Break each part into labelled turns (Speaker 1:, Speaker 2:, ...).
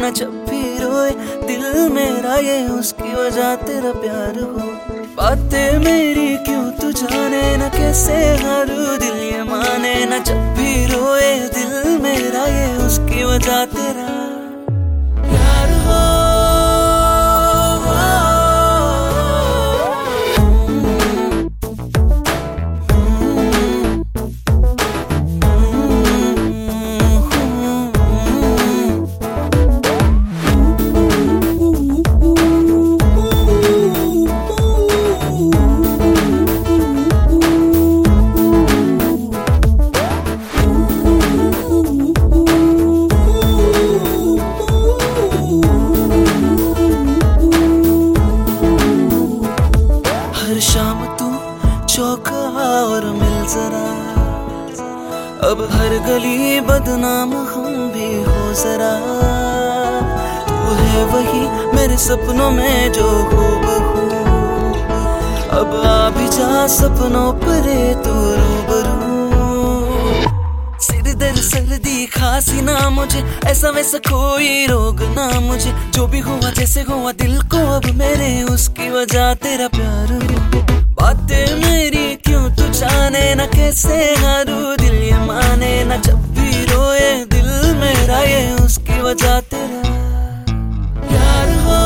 Speaker 1: ना जब भी रोए दिल मेरा, ये उसकी वजह तेरा प्यार हो। बातें मेरी क्यों तू जाने ना, कैसे हारू दिल ये माने ना, जब भी रोए दिल मेरा, ये उसकी वजह तेरा प्यार हो। शाम तू चौका और मिल जरा, अब हर गली बदनाम हम भी हो जरा। तू है वही मेरे सपनों में जो खूब, अब आ भी जा सपनों पर तू रूबरू। सिर दर्द सर्दी खांसी ना मुझे, ऐसा वैसा कोई रोग ना मुझे, जो भी हुआ जैसे हुआ दिल को अब मेरे उसकी वजह तेरा प्यार हो। बातें मेरी क्यों तू जाने ना, कैसे हारू दिल ये माने ना, जब भी रोए दिल मेरा, ये उसकी वजह तेरा प्यार हो।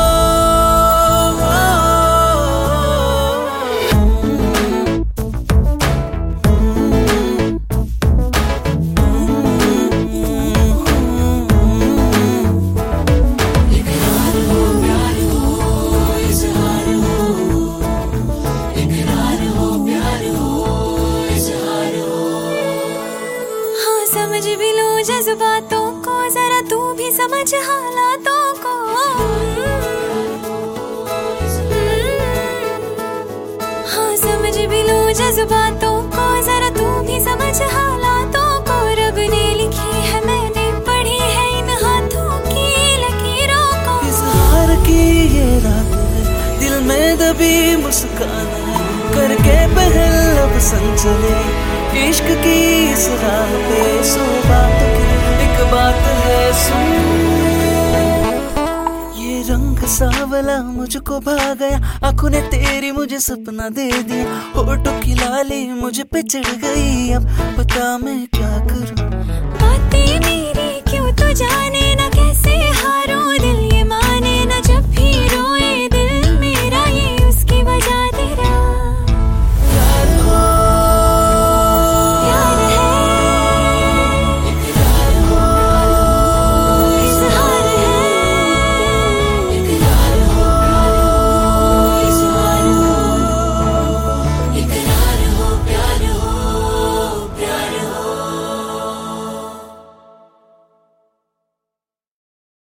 Speaker 2: समझ भी लो जज्बातों को, जरा तू भी समझ हालातों को। हाँ समझ भी लो जज्बातों को, जरा तू भी समझ हालातों को। रब ने लिखी है मैंने पढ़ी है इन हाथों की लकीरों को।
Speaker 1: इज़हार की ये रात है, दिल में दबी मुस्कान है, करके पहल अब संचले इश्क की इस राह पे। सो बात की एक बात है सुन, ये रंग सावला मुझको भा गया, आंखों ने तेरी मुझे सपना दे दिया, होठों की लाली मुझ पे चढ़ गई, अब पता मैं क्या